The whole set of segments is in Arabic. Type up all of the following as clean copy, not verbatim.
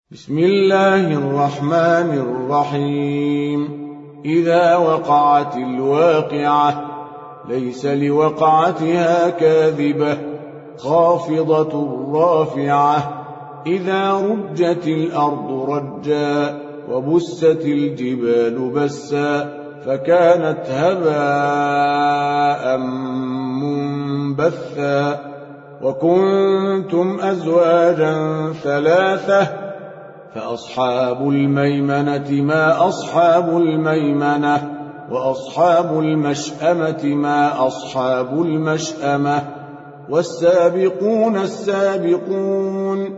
بسم الله الرحمن الرحيم. إذا وقعت الواقعة ليس لوقعتها كاذبة خافضة رافعة إذا رجت الأرض رجا وبست الجبال بسا فكانت هباء منبثا وكنتم أزواجا ثلاثة فأصحاب الميمنة ما أصحاب الميمنة وأصحاب المشأمة ما أصحاب المشأمة والسابقون السابقون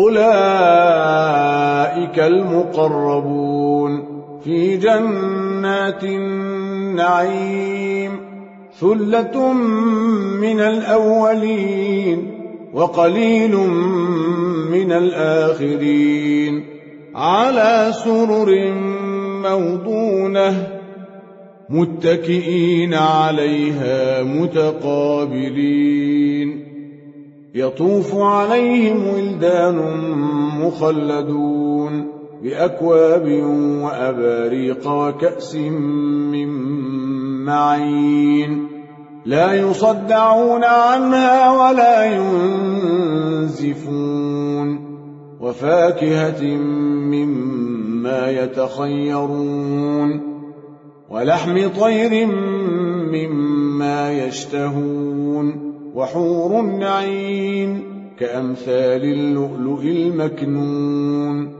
أولئك المقربون في جنات النعيم ثلة من الأولين وقليل من الآخرين على سرر موضونة متكئين عليها متقابلين يطوف عليهم ولدان مخلدون بأكواب وأباريق وكأس من معين لا يصدعون عنها ولا ينزفون وفاكهة مما يتخيرون ولحم طير مما يشتهون وحور عين كأمثال اللؤلؤ المكنون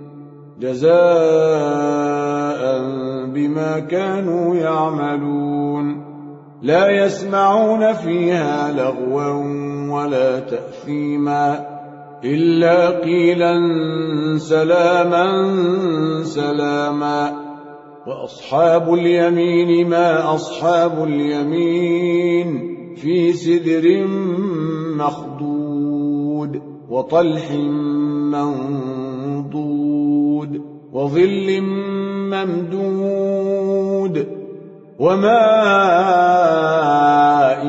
جزاء بما كانوا يعملون لا يسمعون فيها لغوا ولا تأثيما إلا قيلا سلاما سلاما وأصحاب اليمين ما أصحاب اليمين في سدر مخضود وطلح منضود وظل ممدود وماء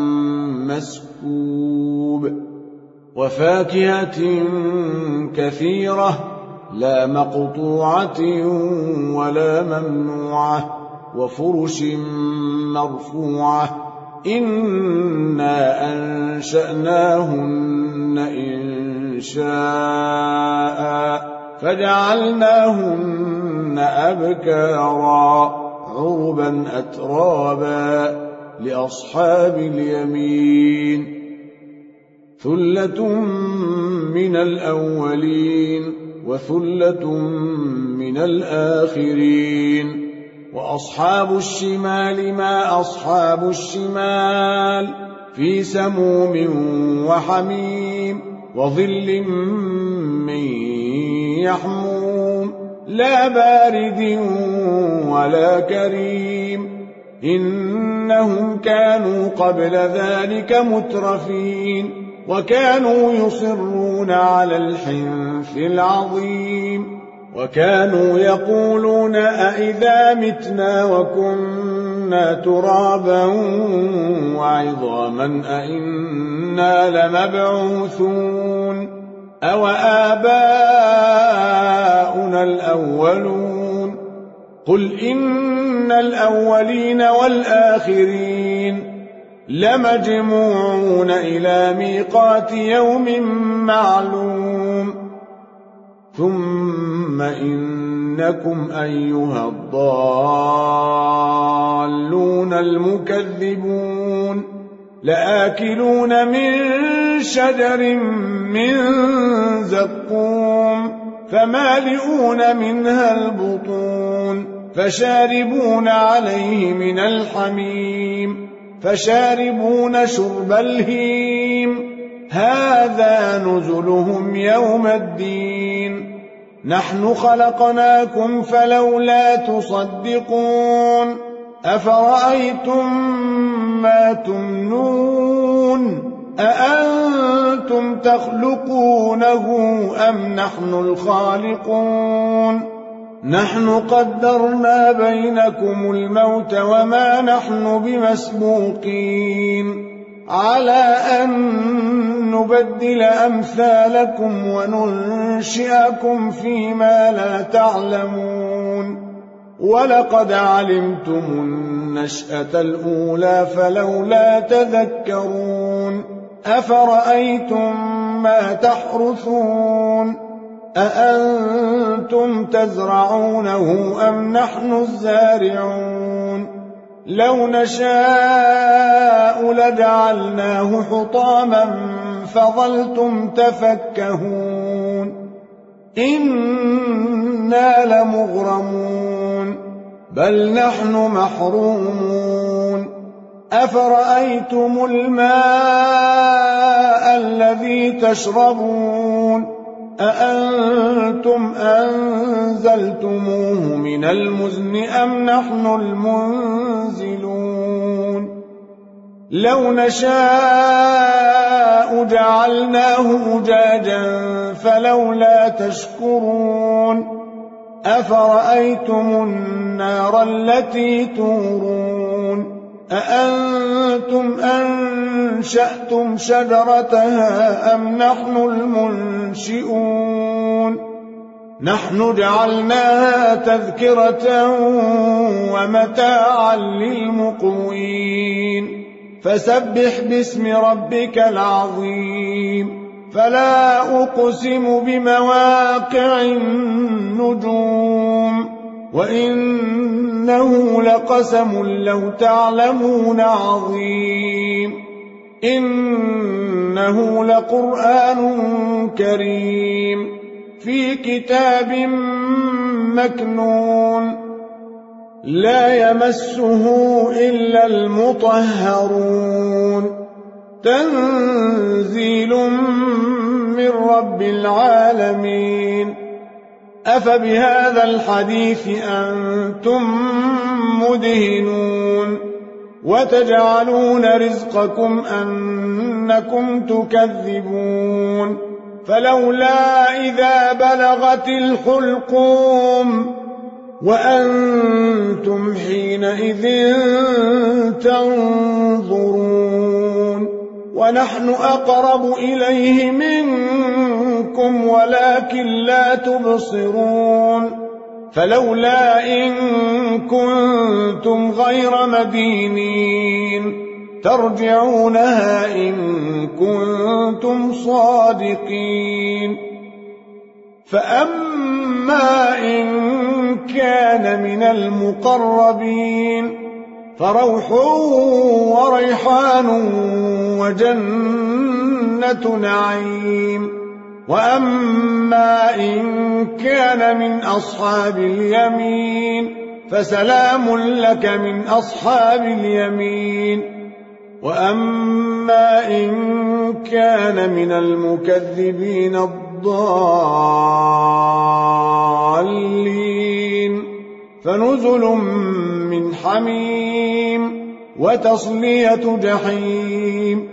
مسكوب وفاكهة كثيرة لا مقطوعة ولا ممنوعة وفرش مرفوعة إنا أنشأناهن إنشاء فجعلناهن أبكارا عربا أترابا لأصحاب اليمين ثلة من الأولين وثلة من الآخرين وأصحاب الشمال ما أصحاب الشمال في سموم وحميم وظل من يحموم لا بارد ولا كريم إنهم كانوا قبل ذلك مترفين وكانوا يصرون على الحنث العظيم وكانوا يقولون أئذا متنا وكنا ترابا وعظاما أئنا لمبعوثون أو آباؤنا الأولون قل إن الأولين والآخرين لمجموعون إلى ميقات يوم معلوم ثم إنكم أيها الضالون المكذبون لآكلون من شجر من زقوم فمالئون منها البطون فشاربون عليه من الحميم فشاربون شرب الهيم هذا نزلهم يوم الدين نحن خلقناكم فلولا تصدقون أفرأيتم ما تمنون أأنتم تخلقونه أم نحن الخالقون نحن قدرنا بينكم الموت وما نحن بمسبوقين على أن نبدل أمثالكم وننشئكم فيما لا تعلمون ولقد علمتم النشأة الأولى فلولا تذكرون أفرأيتم ما تحرثون أأنتم تزرعونه أم نحن الزارعون لو نشاء لجعلناه حطاما فظلتم تفكهون إنا لمغرمون بل نحن محرومون أفرأيتم الماء الذي تشربون أأنتم أنزلتموه من المزن أم نحن المنزلون لو نشاء جعلناه أجاجا فلولا تشكرون أفرأيتم النار التي تورون أأنتم أنشأتم شجرتها أم نحن المنشئون نحن جعلناها تذكرة ومتاعا للمقوين فسبح باسم ربك العظيم فلا أقسم بمواقع النجوم وإنه لقسم لو تعلمون عظيم إنه لقرآن كريم في كتاب مكنون لا يمسه إلا المطهرون تنزيل من رب العالمين أفبهذا الحديث أنتم مدهنون وتجعلون رزقكم أنكم تكذبون فلولا إذا بلغت الحلقوم وأنتم حينئذ تنظرون ونحن أقرب إليه منكم ولكن لا تبصرون فلولا إن كنتم غير مدينين ترجعونها إن كنتم صادقين فأما إن كان من المقربين فروح وريحان وجنة نعيم وأما إن كان من أصحاب اليمين فسلام لك من أصحاب اليمين وأما إن كان من المكذبين الضالين فنزل من حميم وتصلية جحيم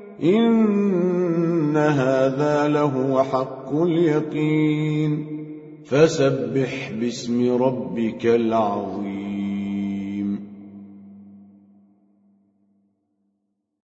إن هذا لهو حق اليقين فسبح باسم ربك العظيم